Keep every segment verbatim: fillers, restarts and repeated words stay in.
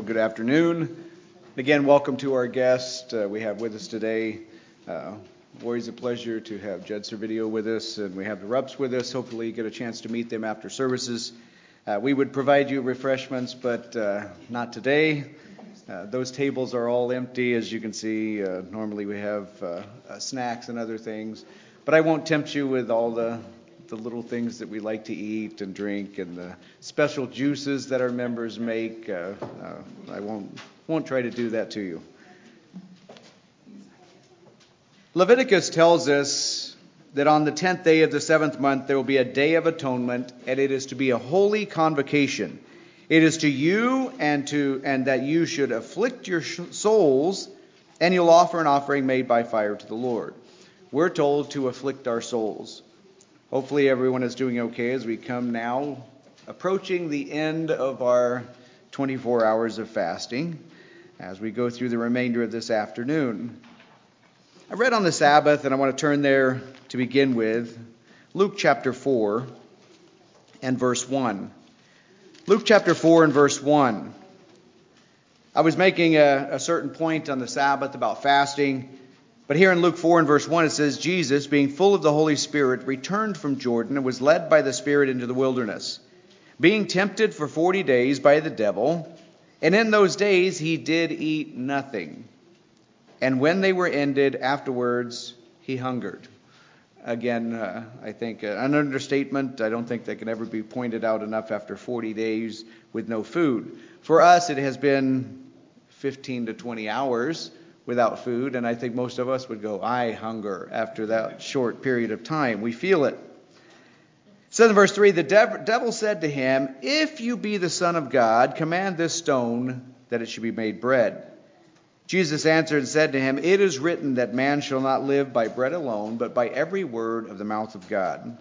Well, good afternoon. Again, welcome to our guest uh, we have with us today. Uh, always a pleasure to have Jed Servideo with us, and we have the Rupps with us. Hopefully you get a chance to meet them after services. Uh, we would provide you refreshments, but uh, not today. Uh, those tables are all empty, as you can see. Uh, normally we have uh, uh, snacks and other things, but I won't tempt you with all the the little things that we like to eat and drink and the special juices that our members make. Uh, uh, I won't won't try to do that to you. Leviticus tells us that on the tenth day of the seventh month there will be a day of atonement, and it is to be a holy convocation. It is to you and to and that you should afflict your souls, and you'll offer an offering made by fire to the Lord. We're told to afflict our souls. Hopefully everyone is doing okay as we come now approaching the end of our twenty-four hours of fasting as we go through the remainder of this afternoon. I read on the Sabbath, and I want to turn there to begin with, Luke chapter four and verse one. Luke chapter four and verse one. I was making a, a certain point on the Sabbath about fasting. But here in Luke four and verse one it says, Jesus, being full of the Holy Spirit, returned from Jordan and was led by the Spirit into the wilderness, being tempted for forty days by the devil. And in those days he did eat nothing. And when they were ended, afterwards he hungered. Again, uh, I think uh, an understatement. I don't think that can ever be pointed out enough after forty days with no food. For us, it has been fifteen to twenty hours without food, and I think most of us would go, I hunger after that short period of time. We feel it. It says in verse three, the dev- devil said to him, if you be the Son of God, command this stone that it should be made bread. Jesus answered and said to him, it is written that man shall not live by bread alone, but by every word of the mouth of God.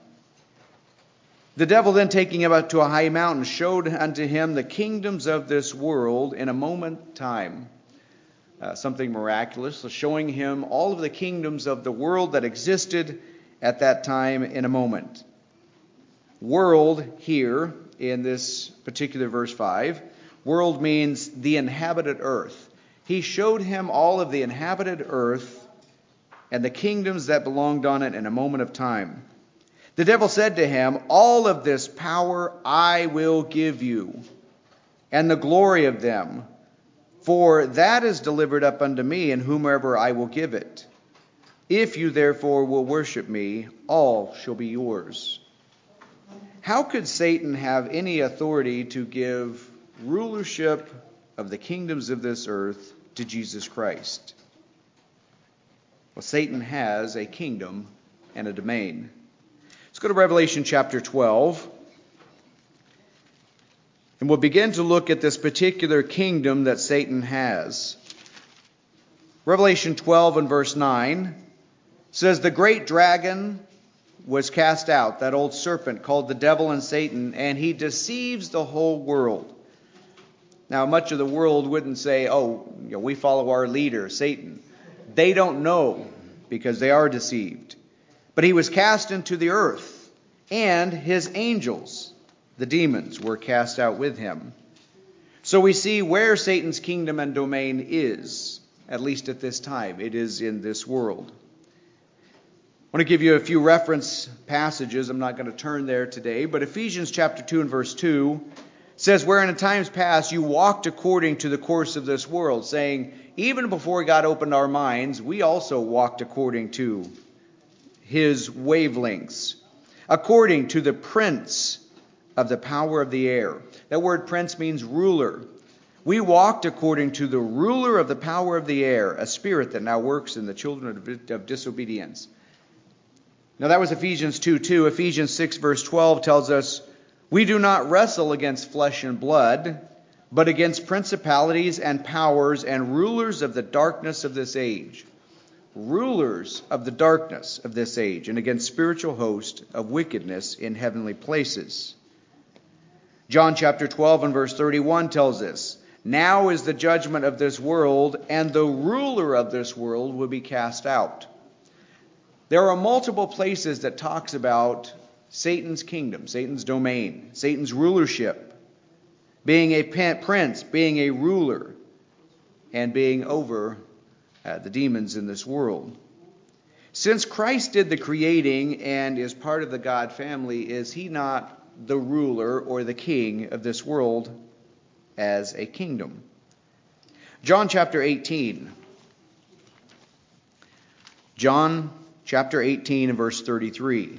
The devil then, taking him up to a high mountain, showed unto him the kingdoms of this world in a moment time. Uh, something miraculous, showing him all of the kingdoms of the world that existed at that time in a moment. World here in this particular verse five, world means the inhabited earth. He showed him all of the inhabited earth and the kingdoms that belonged on it in a moment of time. The devil said to him, all of this power I will give you, and the glory of them. For that is delivered up unto me, and whomever I will give it. If you therefore will worship me, all shall be yours. How could Satan have any authority to give rulership of the kingdoms of this earth to Jesus Christ? Well, Satan has a kingdom and a domain. Let's go to Revelation chapter twelve. And we'll begin to look at this particular kingdom that Satan has. Revelation twelve and verse nine says, the great dragon was cast out, that old serpent called the devil and Satan, and he deceives the whole world. Now, much of the world wouldn't say, oh, you know, we follow our leader, Satan. They don't know because they are deceived. But he was cast into the earth, and his angels, the demons, were cast out with him. So we see where Satan's kingdom and domain is, at least at this time. It is in this world. I want to give you a few reference passages. I'm not going to turn there today, but Ephesians chapter two and verse two says, wherein in times past you walked according to the course of this world, saying, even before God opened our minds, we also walked according to his wavelengths, according to the prince of the power of the air. That word prince means ruler. We walked according to the ruler of the power of the air, a spirit that now works in the children of, of disobedience. Now that was Ephesians two two. Ephesians six verse twelve tells us, we do not wrestle against flesh and blood, but against principalities and powers and rulers of the darkness of this age. Rulers of the darkness of this age, and against spiritual hosts of wickedness in heavenly places. John chapter twelve and verse thirty-one tells us, now is the judgment of this world, and the ruler of this world will be cast out. There are multiple places that talks about Satan's kingdom, Satan's domain, Satan's rulership. being a prince, being a ruler, and being over uh, the demons in this world. Since Christ did the creating and is part of the God family, is he not the ruler or the king of this world as a kingdom? John chapter eighteen. John chapter eighteen and verse thirty-three.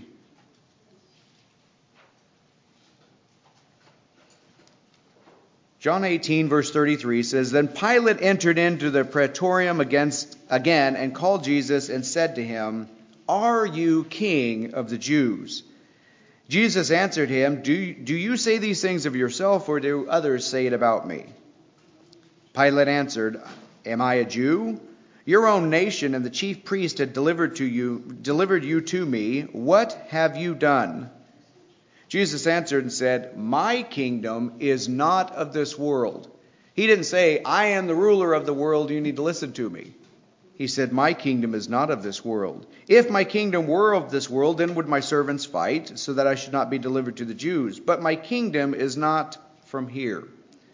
John eighteen, verse thirty-three says, Then Pilate entered into the praetorium against, again and called Jesus and said to him, Are you king of the Jews? Jesus answered him, Do, do you say these things of yourself, or do others say it about me? Pilate answered, Am I a Jew? Your own nation and the chief priest had delivered to you, delivered you to me. What have you done? Jesus answered and said, My kingdom is not of this world. He didn't say, I am the ruler of the world, you need to listen to me. He said, My kingdom is not of this world. If my kingdom were of this world, then would my servants fight, so that I should not be delivered to the Jews. But my kingdom is not from here.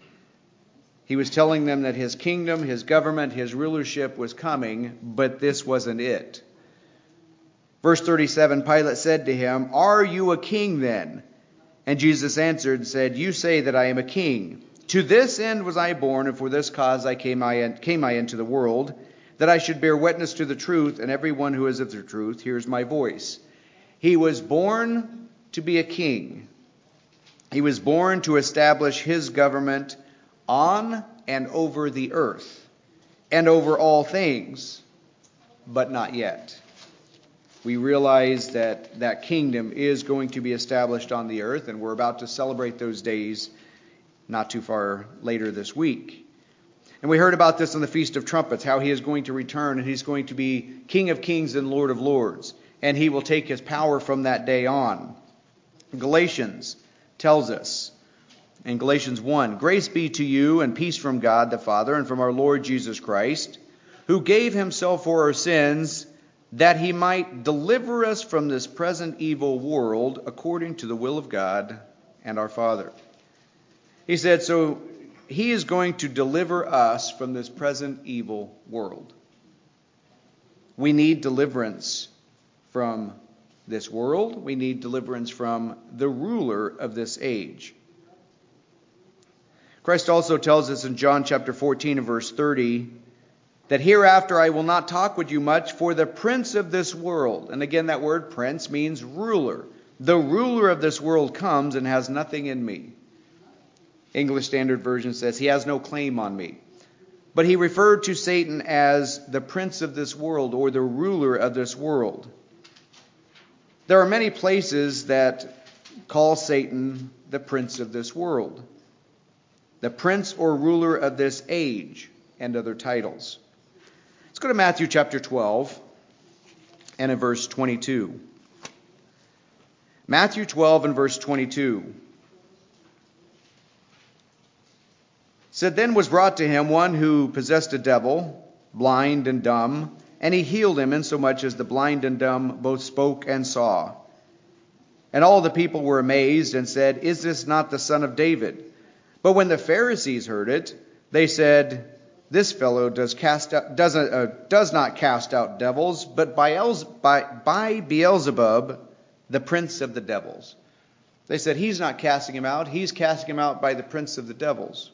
He was telling them that his kingdom, his government, his rulership was coming, but this wasn't it. Verse thirty-seven, Pilate said to him, Are you a king then? And Jesus answered and said, You say that I am a king. To this end was I born, and for this cause I came I, came I into the world, that I should bear witness to the truth, and everyone who is of the truth hears my voice. He was born to be a king. He was born to establish his government on and over the earth, and over all things, but not yet. We realize that that kingdom is going to be established on the earth, and we're about to celebrate those days not too far later this week. And we heard about this on the Feast of Trumpets, how he is going to return, and he's going to be King of Kings and Lord of Lords, and he will take his power from that day on. Galatians tells us in Galatians one, Grace be to you and peace from God the Father and from our Lord Jesus Christ, who gave himself for our sins, that he might deliver us from this present evil world according to the will of God and our Father. He said, so he is going to deliver us from this present evil world. We need deliverance from this world. We need deliverance from the ruler of this age. Christ also tells us in John chapter fourteen and verse thirty, that hereafter I will not talk with you much, for the prince of this world, and again that word prince means ruler. The ruler of this world comes and has nothing in me. English Standard Version says he has no claim on me. But he referred to Satan as the prince of this world, or the ruler of this world. There are many places that call Satan the prince of this world, the prince or ruler of this age, and other titles. Let's go to Matthew chapter twelve and in verse twenty-two. Matthew twelve and verse twenty-two. Said, then was brought to him one who possessed a devil, blind and dumb, and he healed him, insomuch as the blind and dumb both spoke and saw. And all the people were amazed and said, Is this not the son of David? But when the Pharisees heard it, they said, This fellow does cast out, doesn't, uh, does not cast out devils, but by, El, by, by Beelzebub, the prince of the devils. They said, he's not casting him out, he's casting him out by the prince of the devils.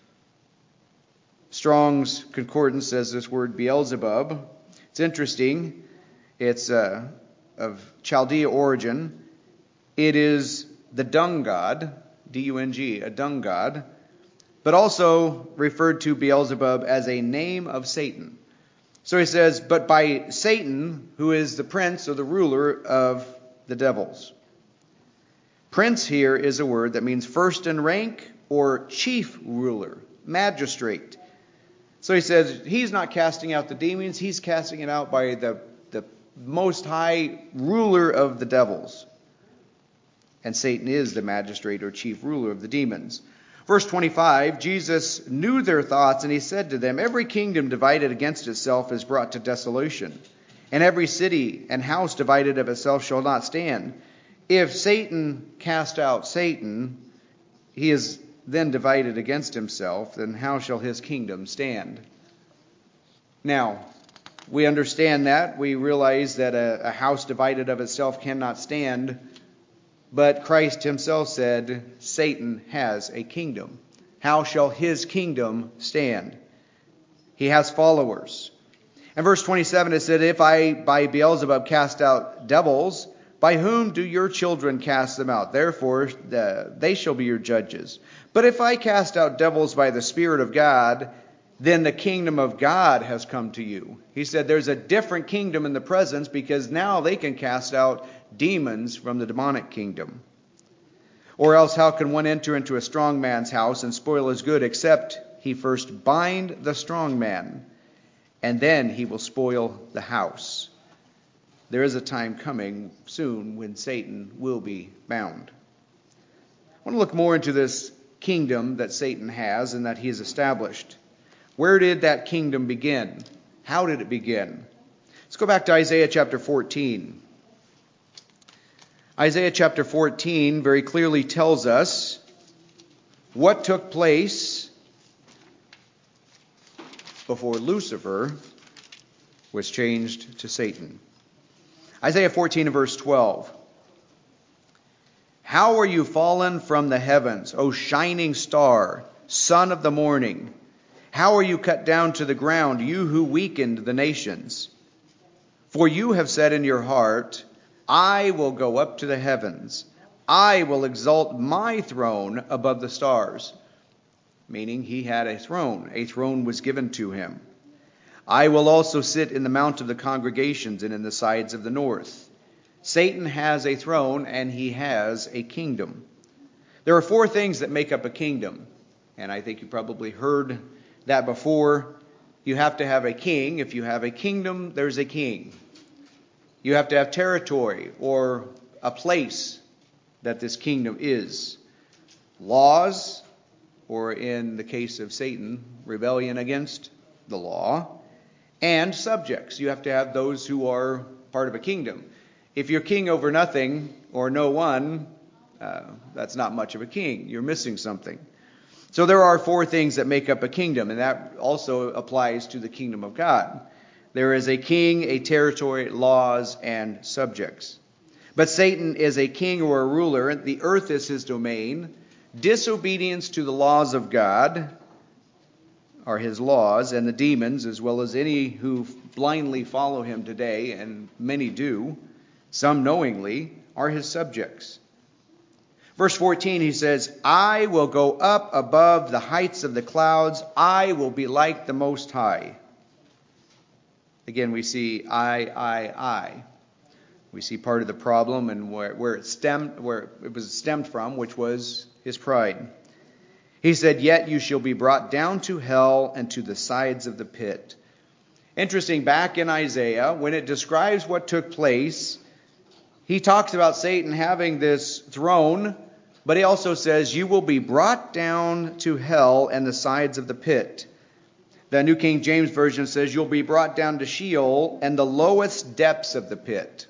Strong's Concordance says this word Beelzebub. It's interesting. It's uh, of Chaldea origin. It is the dung god, D U N G, a dung god, but also referred to Beelzebub as a name of Satan. So he says, but by Satan, who is the prince or the ruler of the devils. Prince here is a word that means first in rank or chief ruler, magistrate. So he says he's not casting out the demons, he's casting it out by the, the most high ruler of the devils. And Satan is the magistrate or chief ruler of the demons. Verse twenty-five, Jesus knew their thoughts, and he said to them, Every kingdom divided against itself is brought to dissolution, and every city and house divided of itself shall not stand. If Satan cast out Satan, he is then divided against himself, then how shall his kingdom stand? Now, we understand that. We realize that a, a house divided of itself cannot stand. But Christ himself said, Satan has a kingdom. How shall his kingdom stand? He has followers. In verse twenty-seven it said, if I by Beelzebub cast out devils, by whom do your children cast them out? Therefore the, they shall be your judges. But if I cast out devils by the Spirit of God, then the kingdom of God has come to you. He said there's a different kingdom in the presence because now they can cast out demons from the demonic kingdom. Or else how can one enter into a strong man's house and spoil his good except he first bind the strong man, and then he will spoil the house? There is a time coming soon when Satan will be bound. I want to look more into this kingdom that Satan has and that he has established. Where did that kingdom begin? How did it begin? Let's go back to Isaiah chapter fourteen. Isaiah chapter fourteen very clearly tells us what took place before Lucifer was changed to Satan. Isaiah fourteen and verse twelve. How are you fallen from the heavens, O shining star, son of the morning? How are you cut down to the ground, you who weakened the nations? For you have said in your heart, I will go up to the heavens. I will exalt my throne above the stars. Meaning he had a throne. A throne was given to him. I will also sit in the mount of the congregations and in the sides of the north. Satan has a throne and he has a kingdom. There are four things that make up a kingdom. And I think you probably heard that before. You have to have a king. If you have a kingdom, there's a king. You have to have territory or a place that this kingdom is. Laws, or in the case of Satan, rebellion against the law. And subjects. You have to have those who are part of a kingdom. If you're king over nothing or no one, uh, that's not much of a king. You're missing something. So there are four things that make up a kingdom, and that also applies to the kingdom of God. There is a king, a territory, laws, and subjects. But Satan is a king or a ruler. The earth is his domain. Disobedience to the laws of God are his laws, and the demons, as well as any who blindly follow him today, and many do, some knowingly, are his subjects. Verse fourteen, he says, I will go up above the heights of the clouds. I will be like the Most High. Again, we see I, I, I. We see part of the problem and where, where it stemmed, where it was stemmed from, which was his pride. He said, yet you shall be brought down to hell and to the sides of the pit. Interesting, back in Isaiah, when it describes what took place, he talks about Satan having this throne, but he also says, you will be brought down to hell and the sides of the pit. The New King James Version says, you'll be brought down to Sheol and the lowest depths of the pit.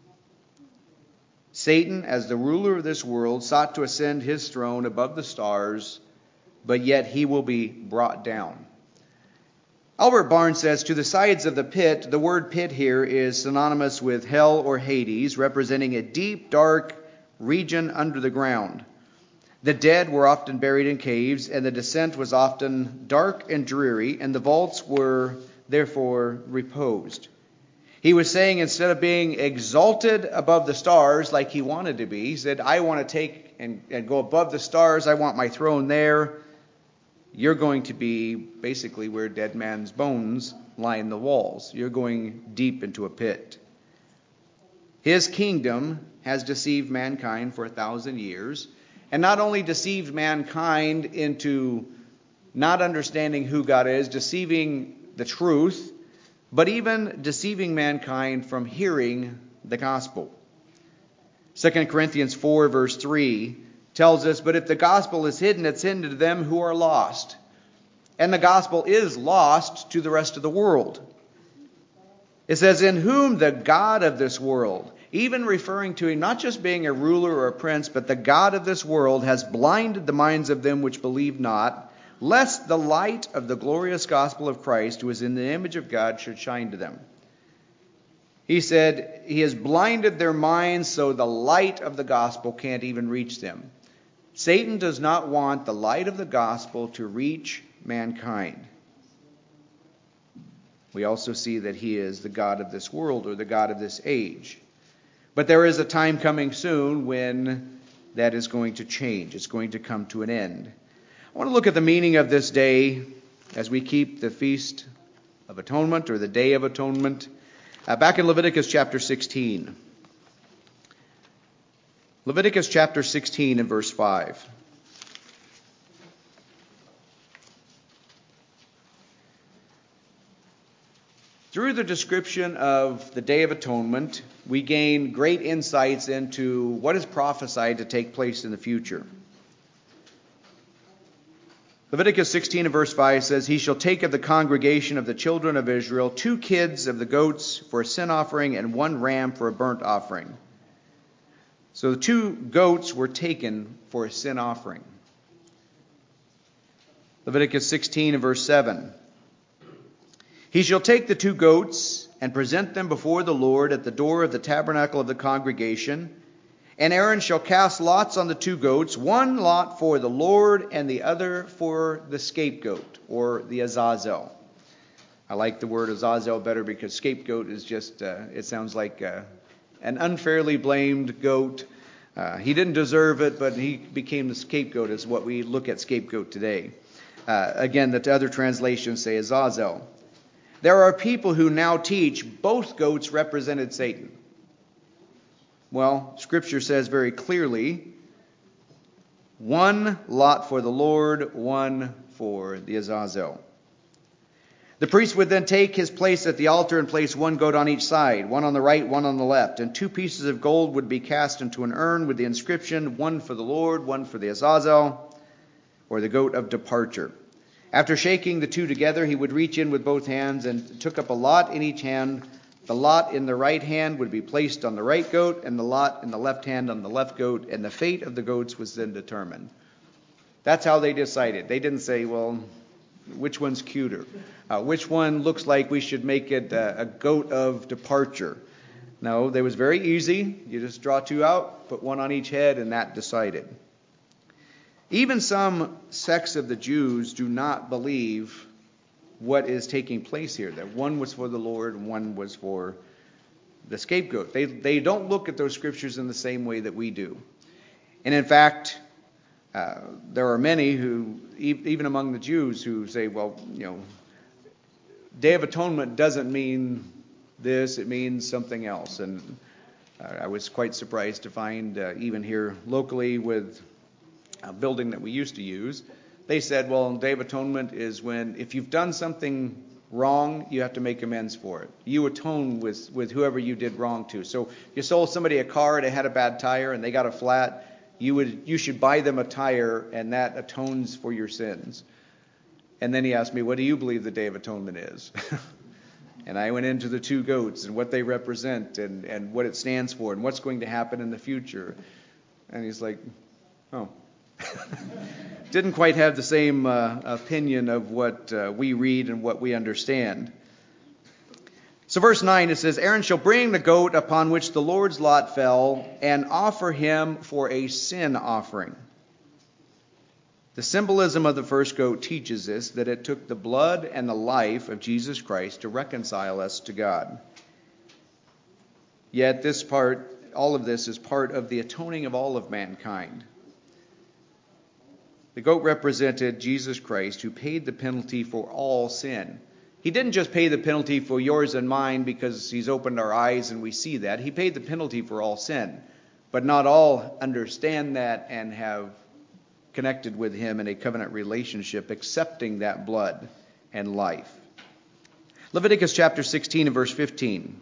Satan, as the ruler of this world, sought to ascend his throne above the stars, but yet he will be brought down. Albert Barnes says, to the sides of the pit, the word pit here is synonymous with hell or Hades, representing a deep, dark region under the ground. The dead were often buried in caves, and the descent was often dark and dreary, and the vaults were therefore reposed. He was saying instead of being exalted above the stars like he wanted to be, he said, I want to take and, and go above the stars. I want my throne there. You're going to be basically where dead man's bones line the walls. You're going deep into a pit. His kingdom has deceived mankind for a thousand years, and not only deceived mankind into not understanding who God is, deceiving the truth, but even deceiving mankind from hearing the gospel. Second Corinthians four verse three tells us, but if the gospel is hidden, it's hidden to them who are lost. And the gospel is lost to the rest of the world. It says, in whom the God of this world, even referring to him not just being a ruler or a prince, but the God of this world has blinded the minds of them which believe not, lest the light of the glorious gospel of Christ, who is in the image of God, should shine to them. He said, he has blinded their minds so the light of the gospel can't even reach them. Satan does not want the light of the gospel to reach mankind. We also see that he is the God of this world, or the God of this age. But there is a time coming soon when that is going to change. It's going to come to an end. I want to look at the meaning of this day as we keep the Feast of Atonement, or the Day of Atonement. Uh, back in Leviticus chapter sixteen. Leviticus chapter sixteen and verse five. Through the description of the Day of Atonement, we gain great insights into what is prophesied to take place in the future. Leviticus sixteen and verse five says, "He shall take of the congregation of the children of Israel two kids of the goats for a sin offering and one ram for a burnt offering." So the two goats were taken for a sin offering. Leviticus sixteen and verse seven. "He shall take the two goats and present them before the Lord at the door of the tabernacle of the congregation. And Aaron shall cast lots on the two goats, one lot for the Lord and the other for the scapegoat," or the Azazel. I like the word Azazel better because scapegoat is just, uh, it sounds like uh, an unfairly blamed goat. Uh, he didn't deserve it, but he became the scapegoat, is what we look at scapegoat today. Uh, again, the other translations say Azazel. There are people who now teach both goats represented Satan. Well, Scripture says very clearly, one lot for the Lord, one for the Azazel. The priest would then take his place at the altar and place one goat on each side, one on the right, one on the left, and two pieces of gold would be cast into an urn with the inscription, one for the Lord, one for the Azazel, or the goat of departure. After shaking the two together, he would reach in with both hands and took up a lot in each hand. The lot in the right hand would be placed on the right goat, and the lot in the left hand on the left goat, and the fate of the goats was then determined. That's how they decided. They didn't say, well, which one's cuter? Uh, which one looks like we should make it a, a goat of departure? No, they was very easy. You just draw two out, put one on each head, and that decided. Even some sects of the Jews do not believe what is taking place here, that one was for the Lord and one was for the scapegoat. They they don't look at those scriptures in the same way that we do. And in fact, uh, there are many who, even among the Jews, who say, well, you know, Day of Atonement doesn't mean this, it means something else. And uh, I was quite surprised to find, uh, even here locally with a building that we used to use, they said, well, Day of Atonement is when, if you've done something wrong, you have to make amends for it. You atone with, with whoever you did wrong to. So you sold somebody a car and it had a bad tire and they got a flat, you would you should buy them a tire, and that atones for your sins. And then he asked me, what do you believe the Day of Atonement is? And I went into the two goats and what they represent and, and what it stands for and what's going to happen in the future. And he's like, oh. Didn't quite have the same uh, opinion of what uh, we read and what we understand. So verse nine, it says, Aaron shall bring the goat upon which the Lord's lot fell and offer him for a sin offering. The symbolism of the first goat teaches us that it took the blood and the life of Jesus Christ to reconcile us to God. Yet this part, all of this is part of the atoning of all of mankind. The goat represented Jesus Christ, who paid the penalty for all sin. He didn't just pay the penalty for yours and mine because he's opened our eyes and we see that. He paid the penalty for all sin. But not all understand that and have connected with him in a covenant relationship, accepting that blood and life. Leviticus chapter sixteen and verse fifteen.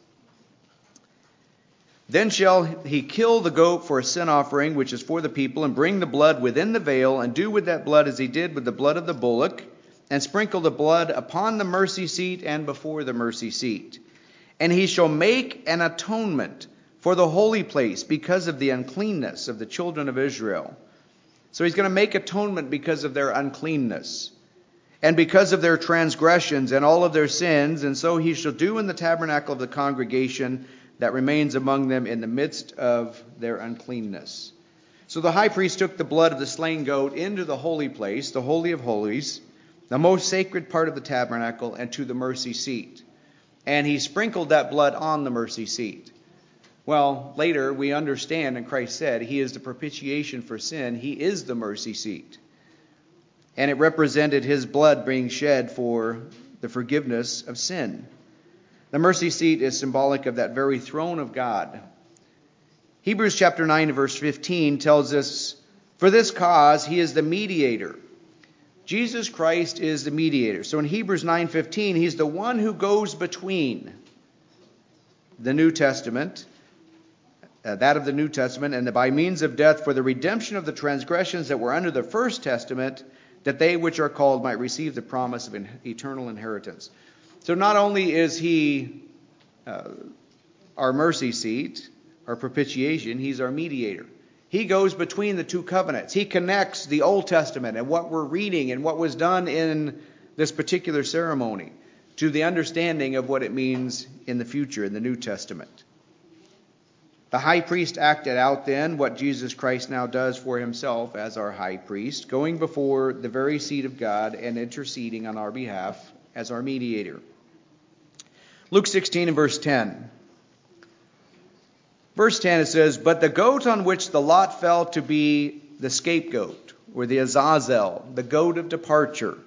Then shall he kill the goat for a sin offering, which is for the people, and bring the blood within the veil, and do with that blood as he did with the blood of the bullock, and sprinkle the blood upon the mercy seat and before the mercy seat. And he shall make an atonement for the holy place because of the uncleanness of the children of Israel. So he's going to make atonement because of their uncleanness and because of their transgressions and all of their sins. And so he shall do in the tabernacle of the congregation that remains among them in the midst of their uncleanness. So the high priest took the blood of the slain goat into the holy place, the Holy of Holies, the most sacred part of the tabernacle, and to the mercy seat. And he sprinkled that blood on the mercy seat. Well, later we understand, and Christ said, he is the propitiation for sin. He is the mercy seat. And it represented his blood being shed for the forgiveness of sin. The mercy seat is symbolic of that very throne of God. Hebrews chapter nine verse fifteen tells us, for this cause he is the mediator. Jesus Christ is the mediator. So in Hebrews nine fifteen, he's the one who goes between the New Testament, uh, that of the New Testament, and the, by means of death for the redemption of the transgressions that were under the First Testament, that they which are called might receive the promise of an eternal inheritance. So not only is he uh, our mercy seat, our propitiation, he's our mediator. He goes between the two covenants. He connects the Old Testament and what we're reading and what was done in this particular ceremony to the understanding of what it means in the future, in the New Testament. The high priest acted out then what Jesus Christ now does for himself as our high priest, going before the very seat of God and interceding on our behalf as our mediator. Luke sixteen and verse ten. Verse ten, it says, but the goat on which the lot fell to be the scapegoat, or the Azazel, the goat of departure,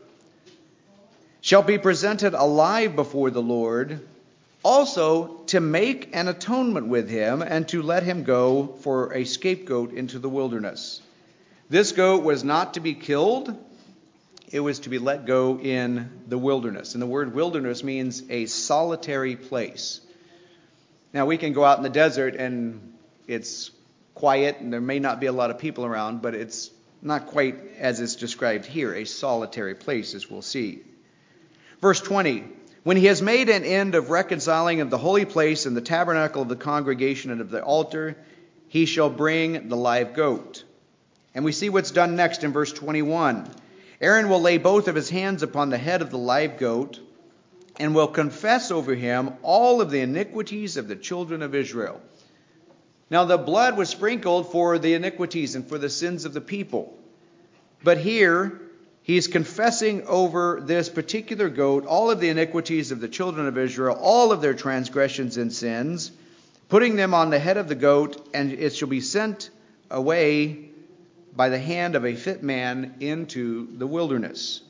shall be presented alive before the Lord, also to make an atonement with him, and to let him go for a scapegoat into the wilderness. This goat was not to be killed. It was to be let go in the wilderness. And the word wilderness means a solitary place. Now, we can go out in the desert and it's quiet and there may not be a lot of people around, but it's not quite as it's described here, a solitary place, as we'll see. Verse twenty, when he has made an end of reconciling of the holy place and the tabernacle of the congregation and of the altar, he shall bring the live goat. And we see what's done next in verse twenty-one. Aaron will lay both of his hands upon the head of the live goat, and will confess over him all of the iniquities of the children of Israel. Now the blood was sprinkled for the iniquities and for the sins of the people. But here, he's confessing over this particular goat all of the iniquities of the children of Israel, all of their transgressions and sins, putting them on the head of the goat, and it shall be sent away by the hand of a fit man into the wilderness.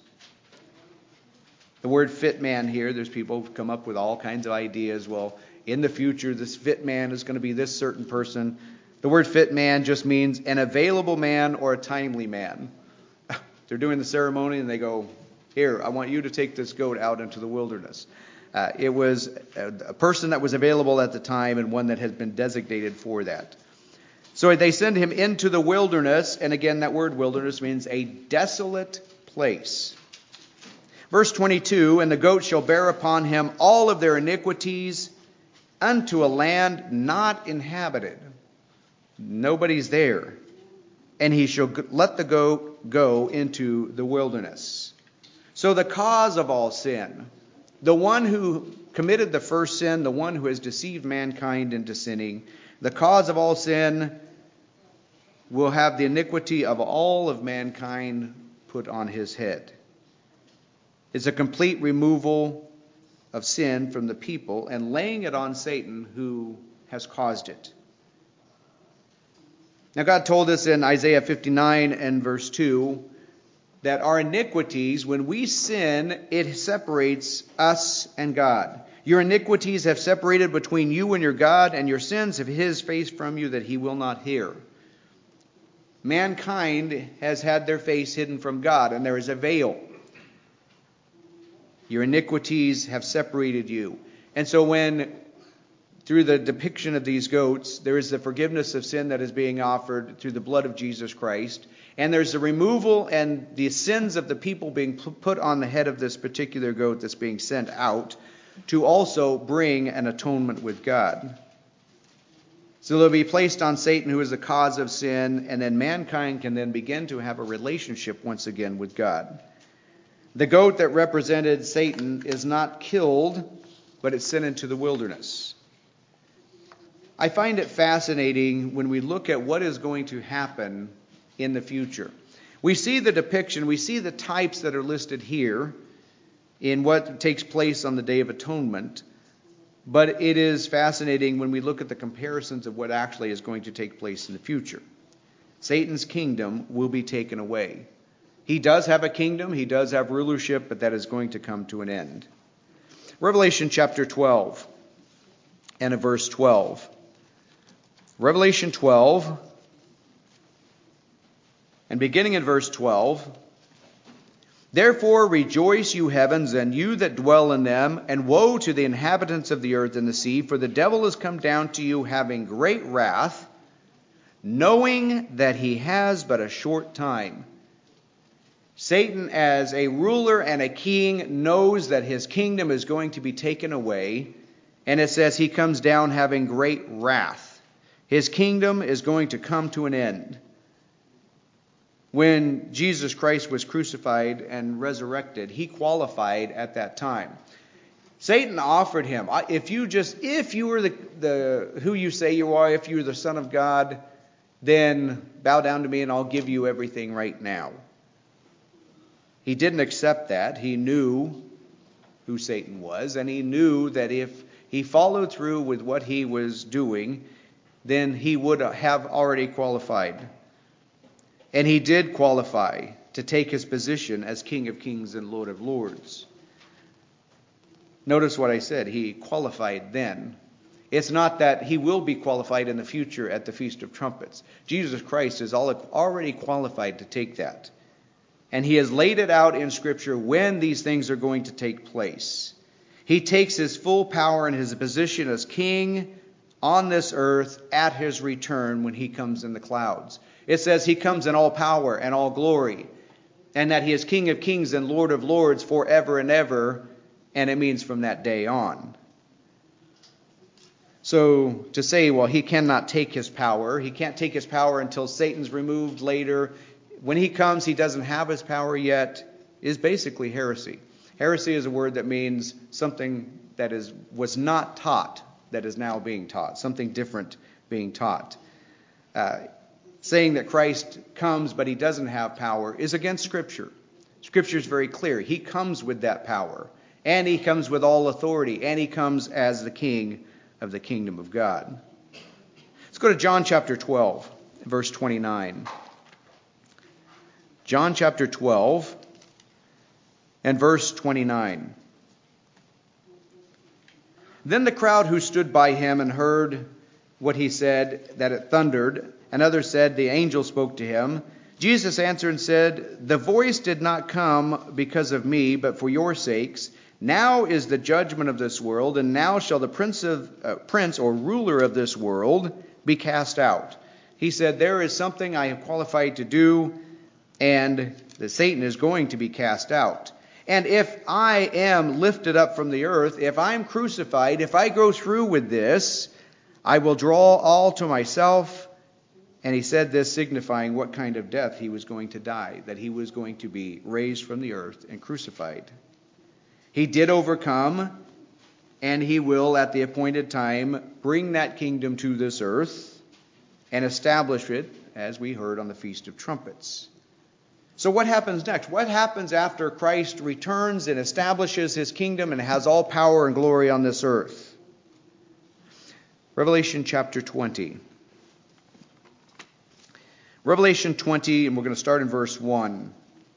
The word fit man here, there's people who've come up with all kinds of ideas. Well, in the future, this fit man is going to be this certain person. The word fit man just means an available man or a timely man. They're doing the ceremony and they go, here, I want you to take this goat out into the wilderness. Uh, it was a, a person that was available at the time and one that has been designated for that. So they send him into the wilderness. And again, that word wilderness means a desolate place. Verse twenty-two, and the goat shall bear upon him all of their iniquities unto a land not inhabited. Nobody's there. And he shall let the goat go into the wilderness. So the cause of all sin, the one who committed the first sin, the one who has deceived mankind into sinning, the cause of all sin will have the iniquity of all of mankind put on his head. It's a complete removal of sin from the people and laying it on Satan who has caused it. Now God told us in Isaiah fifty-nine and verse two that our iniquities, when we sin, it separates us and God. Your iniquities have separated between you and your God, and your sins have hid his face from you that he will not hear. Mankind has had their face hidden from God, and there is a veil. Your iniquities have separated you. And so when, through the depiction of these goats, there is the forgiveness of sin that is being offered through the blood of Jesus Christ, and there's the removal and the sins of the people being put on the head of this particular goat that's being sent out to also bring an atonement with God. So they'll be placed on Satan, who is the cause of sin, and then mankind can then begin to have a relationship once again with God. The goat that represented Satan is not killed, but it's sent into the wilderness. I find it fascinating when we look at what is going to happen in the future. We see the depiction, we see the types that are listed here in what takes place on the Day of Atonement, but it is fascinating when we look at the comparisons of what actually is going to take place in the future. Satan's kingdom will be taken away. He does have a kingdom, he does have rulership, but that is going to come to an end. Revelation chapter twelve and a verse twelve. Revelation twelve, and beginning in verse twelve, "Therefore rejoice, you heavens, and you that dwell in them, and woe to the inhabitants of the earth and the sea, for the devil is come down to you having great wrath, knowing that he has but a short time." Satan, as a ruler and a king, knows that his kingdom is going to be taken away, and it says he comes down having great wrath. His kingdom is going to come to an end. When Jesus Christ was crucified and resurrected, he qualified at that time. Satan offered him, if you just, if you were the, the who you say you are, if you're the Son of God, then bow down to me and I'll give you everything right now. He didn't accept that. He knew who Satan was, and he knew that if he followed through with what he was doing, then he would have already qualified. And he did qualify to take his position as King of Kings and Lord of Lords. Notice what I said. He qualified then. It's not that he will be qualified in the future at the Feast of Trumpets. Jesus Christ is already qualified to take that. And he has laid it out in Scripture when these things are going to take place. He takes his full power and his position as king on this earth at his return when he comes in the clouds. It says he comes in all power and all glory, and that he is King of Kings and Lord of Lords forever and ever, and it means from that day on. So to say, well, he cannot take his power, he can't take his power until Satan's removed later. When he comes, he doesn't have his power yet, is basically heresy. Heresy is a word that means something that is was not taught that is now being taught, something different being taught. Uh, saying that Christ comes but he doesn't have power is against Scripture. Scripture is very clear. He comes with that power, and he comes with all authority, and he comes as the King of the kingdom of God. Let's go to John chapter twelve, verse twenty-nine. John chapter twelve and verse twenty-nine. "Then the crowd who stood by him and heard what he said, that it thundered, and others said, the angel spoke to him. Jesus answered and said, the voice did not come because of me, but for your sakes. Now is the judgment of this world, and now shall the prince of uh, prince or ruler of this world be cast out." He said, there is something I am qualified to do, and that Satan is going to be cast out. And if I am lifted up from the earth, if I'm crucified, if I go through with this, I will draw all to myself. And he said this signifying what kind of death he was going to die, that he was going to be raised from the earth and crucified. He did overcome, and he will at the appointed time bring that kingdom to this earth and establish it, as we heard on the Feast of Trumpets. So what happens next? What happens after Christ returns and establishes his kingdom and has all power and glory on this earth? Revelation chapter twenty. Revelation twenty, and we're going to start in verse one.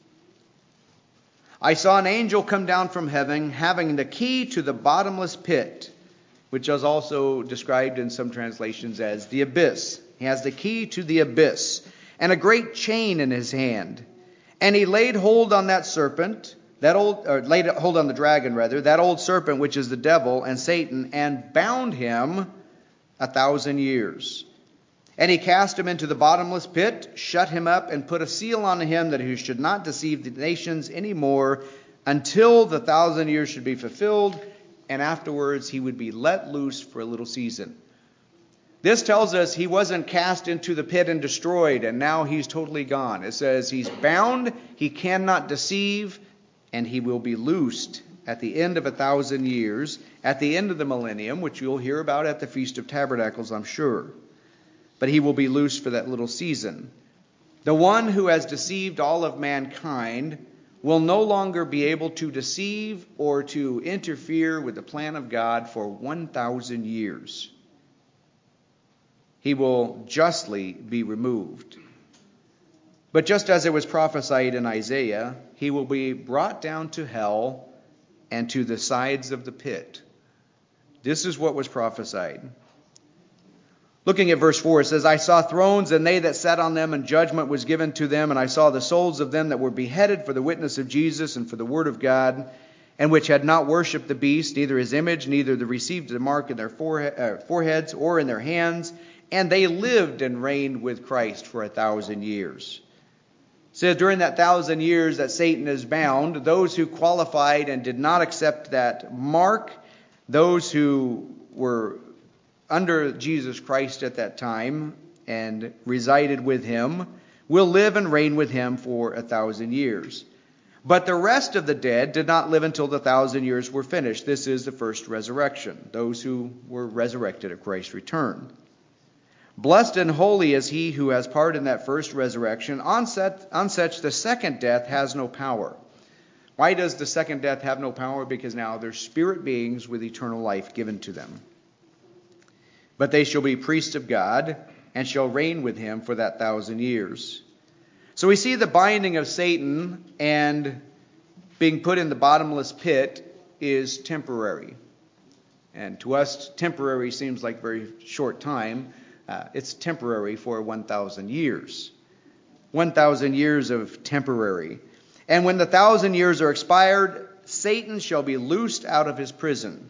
"I saw an angel come down from heaven, having the key to the bottomless pit," which is also described in some translations as the abyss. He has the key to the abyss, and a great chain in his hand. And he laid hold on that serpent, that old, or laid hold on the dragon rather, that old serpent which is the devil and Satan, and bound him a thousand years. And he cast him into the bottomless pit, shut him up, and put a seal on him that he should not deceive the nations any more until the thousand years should be fulfilled, and afterwards he would be let loose for a little season. This tells us he wasn't cast into the pit and destroyed, and now he's totally gone. It says he's bound, he cannot deceive, and he will be loosed at the end of a thousand years, at the end of the millennium, which you'll hear about at the Feast of Tabernacles, I'm sure. But he will be loosed for that little season. The one who has deceived all of mankind will no longer be able to deceive or to interfere with the plan of God for one thousand years. He will justly be removed. But just as it was prophesied in Isaiah, he will be brought down to hell and to the sides of the pit. This is what was prophesied. Looking at verse four, it says, I saw thrones, and they that sat on them, and judgment was given to them. And I saw the souls of them that were beheaded for the witness of Jesus and for the word of God, and which had not worshipped the beast, neither his image, neither the received the mark in their forehead, uh, foreheads or in their hands. And they lived and reigned with Christ for a thousand years. It says during that thousand years that Satan is bound, those who qualified and did not accept that mark, those who were under Jesus Christ at that time and resided with him, will live and reign with him for a thousand years. But the rest of the dead did not live until the thousand years were finished. This is the first resurrection, those who were resurrected at Christ's return. Blessed and holy is he who has part in that first resurrection. On such, on such the second death has no power. Why does the second death have no power? Because now they're spirit beings with eternal life given to them. But they shall be priests of God and shall reign with him for that thousand years. So we see the binding of Satan and being put in the bottomless pit is temporary. And to us, temporary seems like very short time. Uh, it's temporary for one thousand years. one thousand years of temporary. And when the thousand years are expired, Satan shall be loosed out of his prison.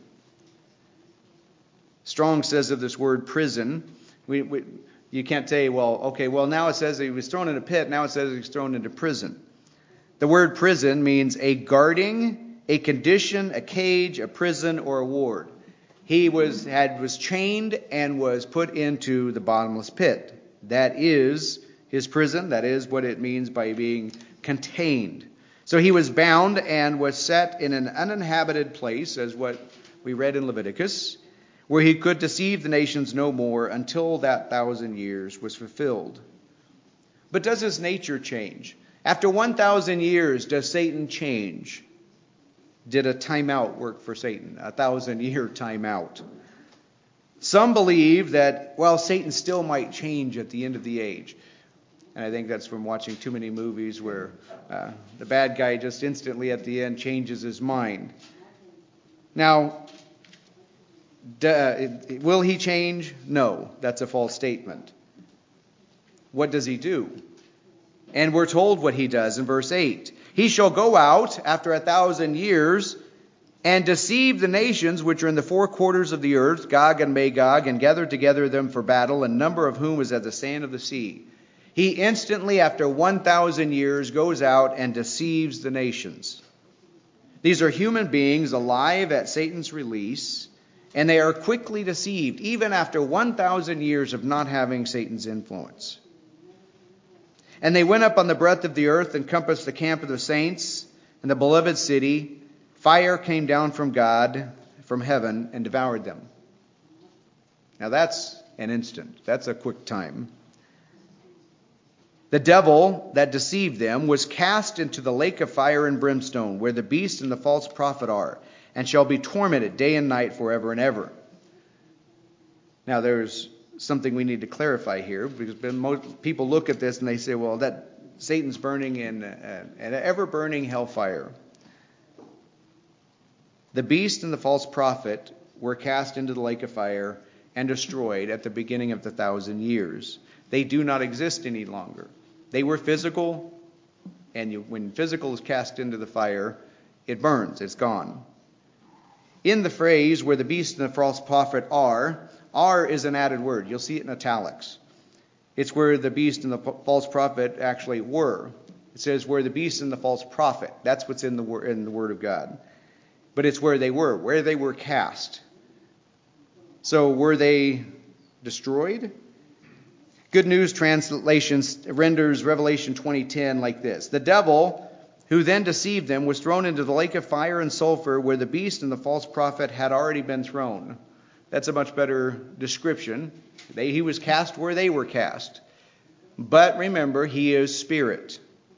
Strong says of this word prison, we, we, you can't say, well, okay, well now it says he was thrown in a pit, now it says he was thrown into prison. The word prison means a guarding, a condition, a cage, a prison, or a ward. He was had was chained and was put into the bottomless pit. That is his prison. That is what it means by being contained. So he was bound and was set in an uninhabited place, as what we read in Leviticus, where he could deceive the nations no more until that thousand years was fulfilled. But does his nature change? After one thousand years, does Satan change? Did a timeout work for Satan? A thousand-year timeout. Some believe that, well, Satan still might change at the end of the age. And I think that's from watching too many movies where uh, the bad guy just instantly at the end changes his mind. Now, d- will he change? No, that's a false statement. What does he do? And we're told what he does in verse eight. He shall go out after a thousand years and deceive the nations which are in the four quarters of the earth, Gog and Magog, and gather together them for battle, and number of whom is as the sand of the sea. He instantly, after one thousand years, goes out and deceives the nations. These are human beings alive at Satan's release, and they are quickly deceived, even after one thousand years of not having Satan's influence. And they went up on the breadth of the earth and compassed the camp of the saints and the beloved city. Fire came down from God, from heaven, and devoured them. Now that's an instant. That's a quick time. The devil that deceived them was cast into the lake of fire and brimstone, where the beast and the false prophet are, and shall be tormented day and night forever and ever. Now there's something we need to clarify here, because most people look at this and they say, well, that Satan's burning in an ever-burning hellfire. The beast and the false prophet were cast into the lake of fire and destroyed at the beginning of the thousand years. They do not exist any longer. They were physical, and you, when physical is cast into the fire, it burns, it's gone. In the phrase where the beast and the false prophet are, are is an added word. You'll see it in italics. It's where the beast and the false prophet actually were. It says where the beast and the false prophet. That's what's in the word, in the Word of God. But it's where they were, where they were cast. So were they destroyed? Good News Translation renders Revelation twenty ten like this. The devil, who then deceived them, was thrown into the lake of fire and sulfur, where the beast and the false prophet had already been thrown. That's a much better description. They, he was cast where they were cast. But remember, he is spirit.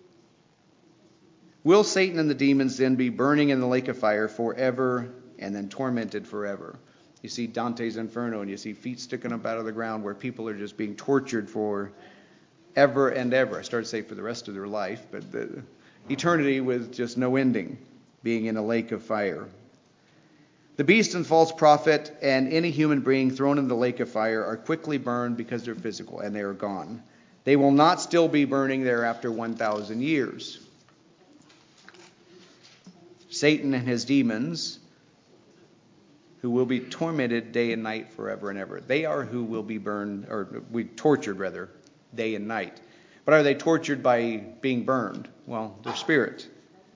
Will Satan and the demons then be burning in the lake of fire forever and then tormented forever? You see Dante's Inferno, and you see feet sticking up out of the ground where people are just being tortured for ever and ever. I started to say for the rest of their life, but the eternity with just no ending, being in a lake of fire. The beast and false prophet and any human being thrown in the lake of fire are quickly burned because they're physical, and they are gone. They will not still be burning there after one thousand years. Satan and his demons, who will be tormented day and night forever and ever. They are who will be burned, or we tortured rather, day and night. But are they tortured by being burned? Well, their spirit.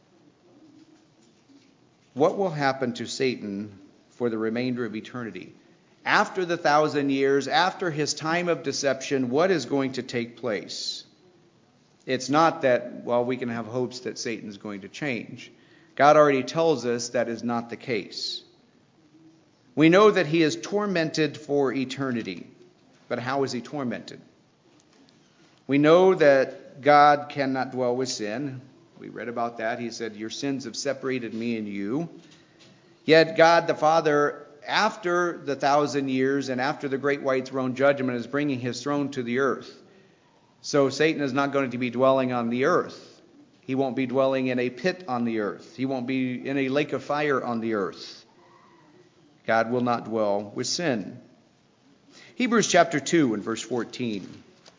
What will happen to Satan for the remainder of eternity? After the thousand years, after his time of deception, what is going to take place? It's not that, well, we can have hopes that Satan's going to change. God already tells us that is not the case. We know that he is tormented for eternity. But how is he tormented? We know that God cannot dwell with sin. We read about that. He said, your sins have separated me and you. Yet God the Father, after the thousand years and after the great white throne judgment, is bringing his throne to the earth. So Satan is not going to be dwelling on the earth. He won't be dwelling in a pit on the earth. He won't be in a lake of fire on the earth. God will not dwell with sin. Hebrews chapter two and verse fourteen.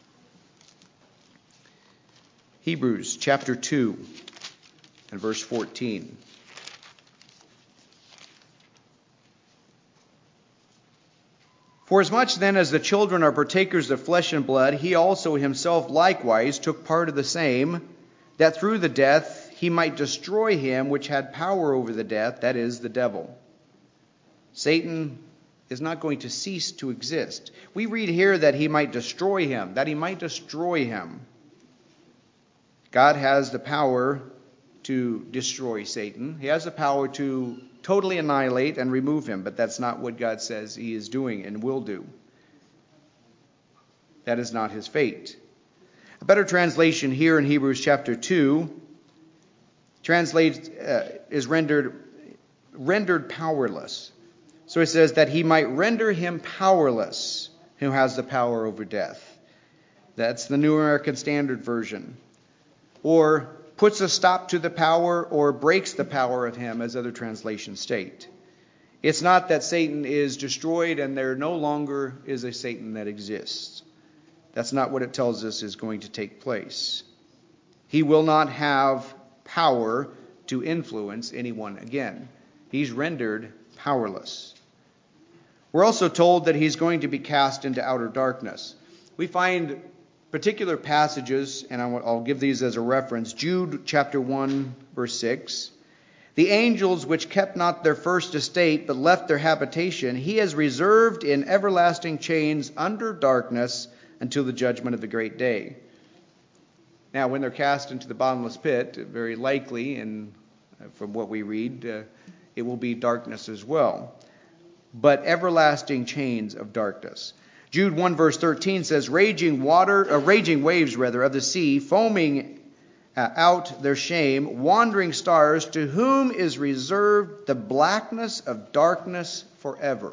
Hebrews chapter two and verse fourteen. Forasmuch then as the children are partakers of flesh and blood, he also himself likewise took part of the same, that through the death he might destroy him which had power over the death, that is, the devil. Satan is not going to cease to exist. We read here that he might destroy him, that he might destroy him. God has the power to destroy Satan. He has the power to totally annihilate and remove him, but that's not what God says he is doing and will do. That is not his fate. A better translation here in Hebrews chapter two translates uh, is rendered rendered powerless. So it says that he might render him powerless who has the power over death. That's the New American Standard Version. Or puts a stop to the power or breaks the power of him, as other translations state. It's not that Satan is destroyed and there no longer is a Satan that exists. That's not what it tells us is going to take place. He will not have power to influence anyone again. He's rendered powerless. We're also told that he's going to be cast into outer darkness. We find particular passages, and I'll give these as a reference. Jude chapter one, verse six. The angels which kept not their first estate, but left their habitation, he has reserved in everlasting chains under darkness until the judgment of the great day. Now, when they're cast into the bottomless pit, very likely, and from what we read, uh, it will be darkness as well. But everlasting chains of darkness. Jude one verse thirteen says, raging water, uh, raging waves rather of the sea, foaming uh, out their shame, wandering stars, to whom is reserved the blackness of darkness forever.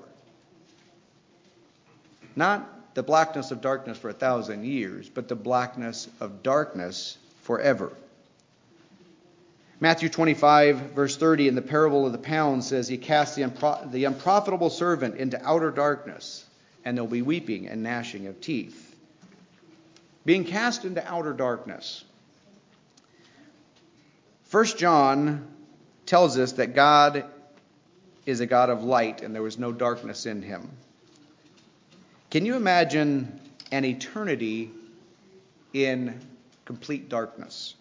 Not the blackness of darkness for a thousand years, but the blackness of darkness forever. Matthew twenty-five, verse thirty, in the parable of the pound says, he cast the, unpro- the unprofitable servant into outer darkness, and there'll be weeping and gnashing of teeth. Being cast into outer darkness. First John tells us that God is a God of light, and there was no darkness in him. Can you imagine an eternity in complete darkness?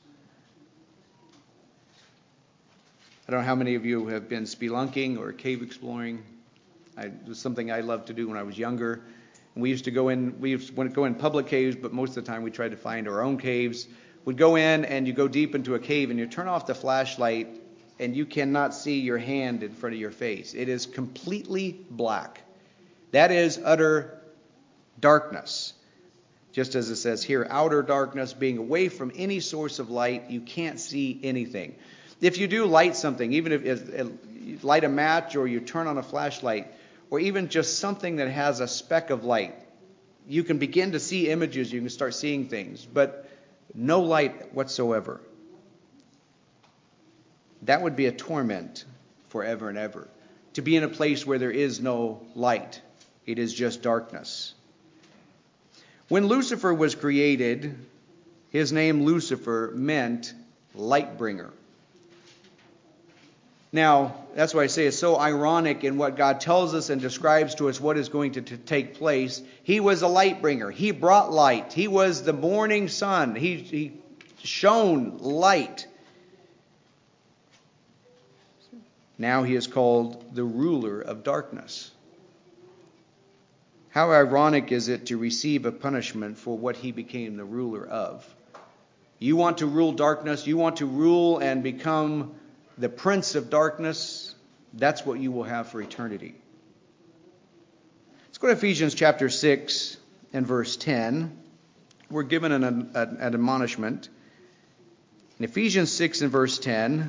I don't know how many of you have been spelunking or cave exploring. I, it was something I loved to do when I was younger. We used to go in, we used to go in public caves, but most of the time we tried to find our own caves. We'd go in and you go deep into a cave and you turn off the flashlight and you cannot see your hand in front of your face. It is completely black. That is utter darkness. Just as it says here, outer darkness, being away from any source of light, you can't see anything. If you do light something, even if you light a match or you turn on a flashlight, or even just something that has a speck of light, you can begin to see images, you can start seeing things, but no light whatsoever. That would be a torment forever and ever. To be in a place where there is no light, it is just darkness. When Lucifer was created, his name Lucifer meant light bringer. Now, that's why I say it's so ironic in what God tells us and describes to us what is going to t- take place. He was a light bringer. He brought light. He was the morning sun. He, he shone light. Now he is called the ruler of darkness. How ironic is it to receive a punishment for what he became the ruler of? You want to rule darkness, you want to rule and become the prince of darkness, that's what you will have for eternity. Let's go to Ephesians chapter six and verse ten. We're given an, an, an admonishment. In Ephesians six and verse ten,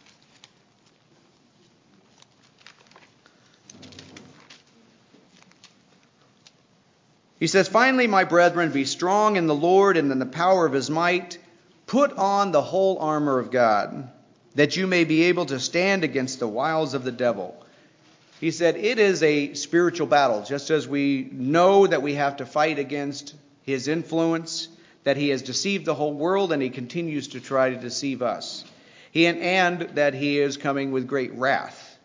he says, "Finally, my brethren, be strong in the Lord and in the power of his might. Put on the whole armor of God, that you may be able to stand against the wiles of the devil." He said it is a spiritual battle, just as we know that we have to fight against his influence, that he has deceived the whole world and he continues to try to deceive us. He, and that he is coming with great wrath.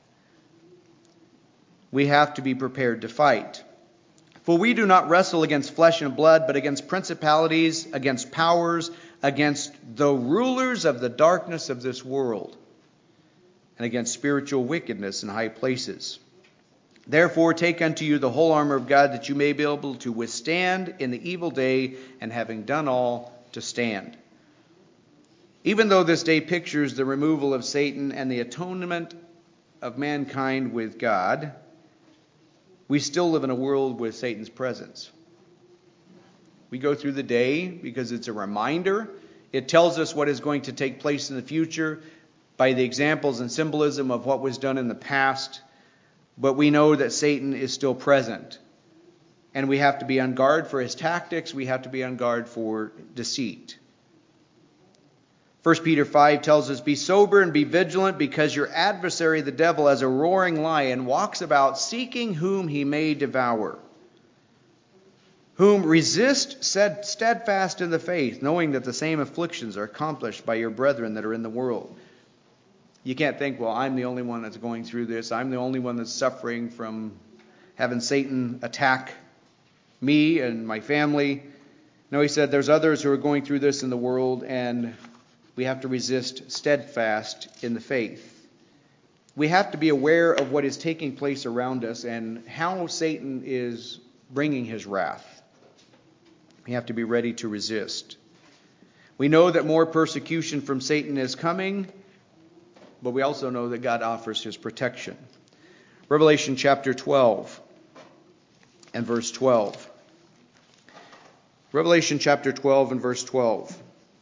We have to be prepared to fight. "For we do not wrestle against flesh and blood, but against principalities, against powers, against the rulers of the darkness of this world, and against spiritual wickedness in high places. Therefore take unto you the whole armor of God, that you may be able to withstand in the evil day, and having done all, to stand." Even though this day pictures the removal of Satan and the atonement of mankind with God, we still live in a world with Satan's presence. We go through the day because it's a reminder. It tells us what is going to take place in the future by the examples and symbolism of what was done in the past. But we know that Satan is still present. And we have to be on guard for his tactics. We have to be on guard for deceit. First Peter five tells us, "Be sober and be vigilant, because your adversary, the devil, as a roaring lion, walks about seeking whom he may devour. Whom resist steadfast in the faith, knowing that the same afflictions are accomplished by your brethren that are in the world." You can't think, well, I'm the only one that's going through this. I'm the only one that's suffering from having Satan attack me and my family. No, he said there's others who are going through this in the world, and we have to resist steadfast in the faith. We have to be aware of what is taking place around us and how Satan is bringing his wrath. We have to be ready to resist. We know that more persecution from Satan is coming, but we also know that God offers his protection. Revelation chapter twelve and verse twelve. Revelation chapter twelve and verse twelve.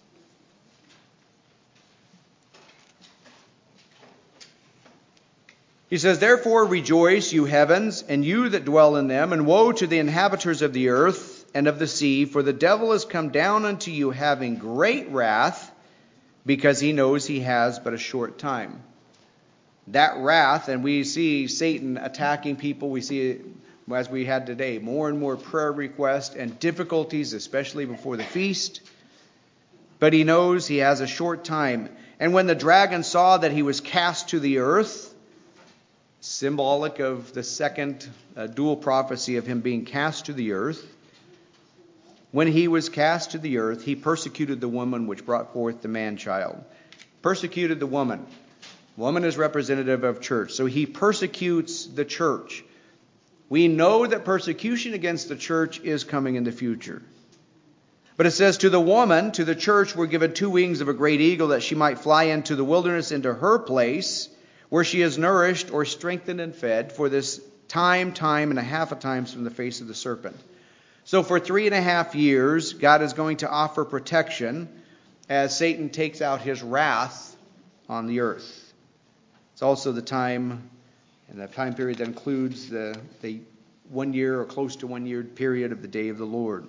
He says, "Therefore rejoice, you heavens, and you that dwell in them, and woe to the inhabitants of the earth and of the sea, for the devil is come down unto you having great wrath, because he knows he has but a short time." That wrath, and we see Satan attacking people. We see it, as we had today, more and more prayer requests and difficulties, especially before the feast. But he knows he has a short time. "And when the dragon saw that he was cast to the earth," symbolic of the second uh, dual prophecy of him being cast to the earth, "when he was cast to the earth, he persecuted the woman which brought forth the man-child." Persecuted the woman. Woman is representative of church. So he persecutes the church. We know that persecution against the church is coming in the future. But it says, to the woman, to the church, were given two wings of a great eagle, that she might fly into the wilderness, into her place, where she is nourished or strengthened and fed for this time, time and a half of times from the face of the serpent. So for three and a half years, God is going to offer protection as Satan takes out his wrath on the earth. It's also the time, and the time period that includes the, the one year or close to one year period of the day of the Lord.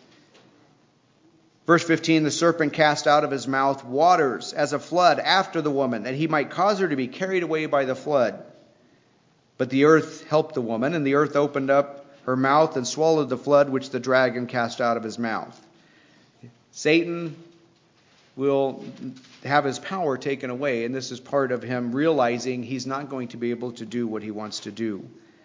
Verse fifteen, the serpent cast out of his mouth waters as a flood after the woman, that he might cause her to be carried away by the flood. But the earth helped the woman, and the earth opened up her mouth and swallowed the flood which the dragon cast out of his mouth. Satan will have his power taken away, and this is part of him realizing he's not going to be able to do what he wants to do.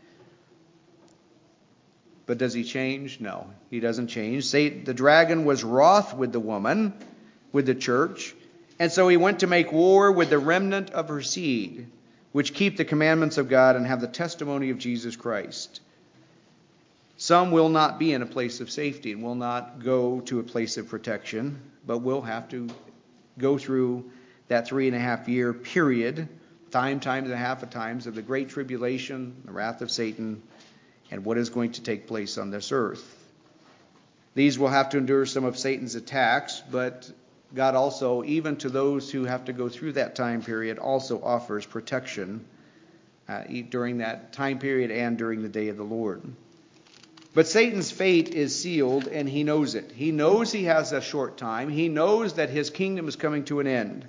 But does he change? No, he doesn't change. Satan, the dragon was wroth with the woman, with the church, and so he went to make war with the remnant of her seed, which keep the commandments of God and have the testimony of Jesus Christ. Some will not be in a place of safety and will not go to a place of protection, but will have to go through that three and a half year period, time, times and a half of times, of the great tribulation, the wrath of Satan, and what is going to take place on this earth. These will have to endure some of Satan's attacks, but God also, even to those who have to go through that time period, also offers protection uh, during that time period and during the day of the Lord. But Satan's fate is sealed, and he knows it. He knows he has a short time. He knows that his kingdom is coming to an end.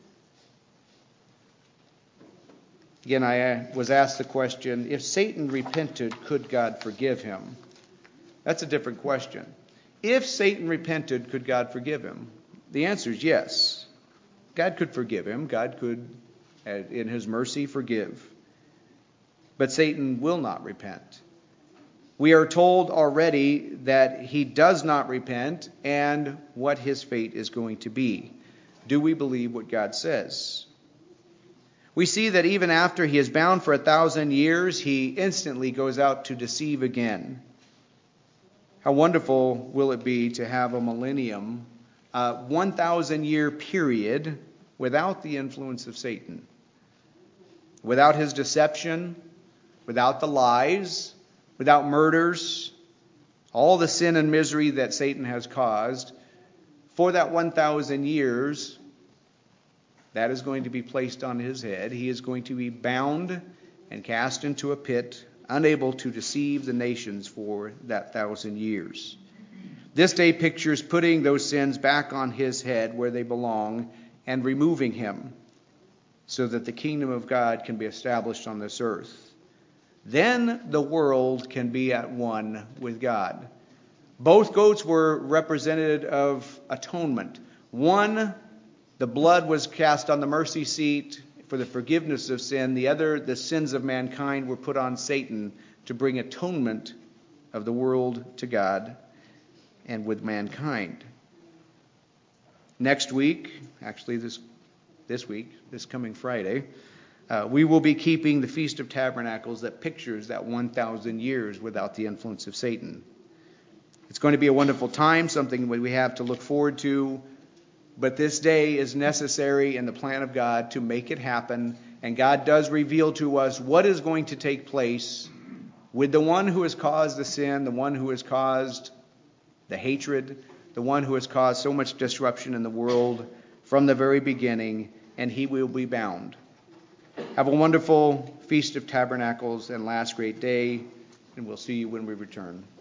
Again, I was asked the question, if Satan repented, could God forgive him? That's a different question. If Satan repented, could God forgive him? The answer is yes. God could forgive him. God could, in his mercy, forgive. But Satan will not repent. We are told already that he does not repent and what his fate is going to be. Do we believe what God says? We see that even after he is bound for a thousand years, he instantly goes out to deceive again. How wonderful will it be to have a millennium, a one thousand year period without the influence of Satan, without his deception, without the lies, without murders, all the sin and misery that Satan has caused. For that one thousand years, that is going to be placed on his head. He is going to be bound and cast into a pit, unable to deceive the nations for that thousand years. This day pictures putting those sins back on his head where they belong and removing him so that the kingdom of God can be established on this earth. Then the world can be at one with God. Both goats were representative of atonement. One, the blood was cast on the mercy seat for the forgiveness of sin. The other, the sins of mankind were put on Satan to bring atonement of the world to God and with mankind. Next week, actually this this week, this coming Friday, uh, we will be keeping the Feast of Tabernacles that pictures that one thousand years without the influence of Satan. It's going to be a wonderful time, something we have to look forward to. But this day is necessary in the plan of God to make it happen. And God does reveal to us what is going to take place with the one who has caused the sin, the one who has caused the hatred, the one who has caused so much disruption in the world from the very beginning, and he will be bound. Have a wonderful Feast of Tabernacles and last great day, and we'll see you when we return.